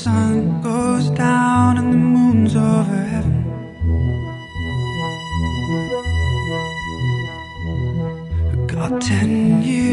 sun goes down and the moon's over heaven. Got 10 years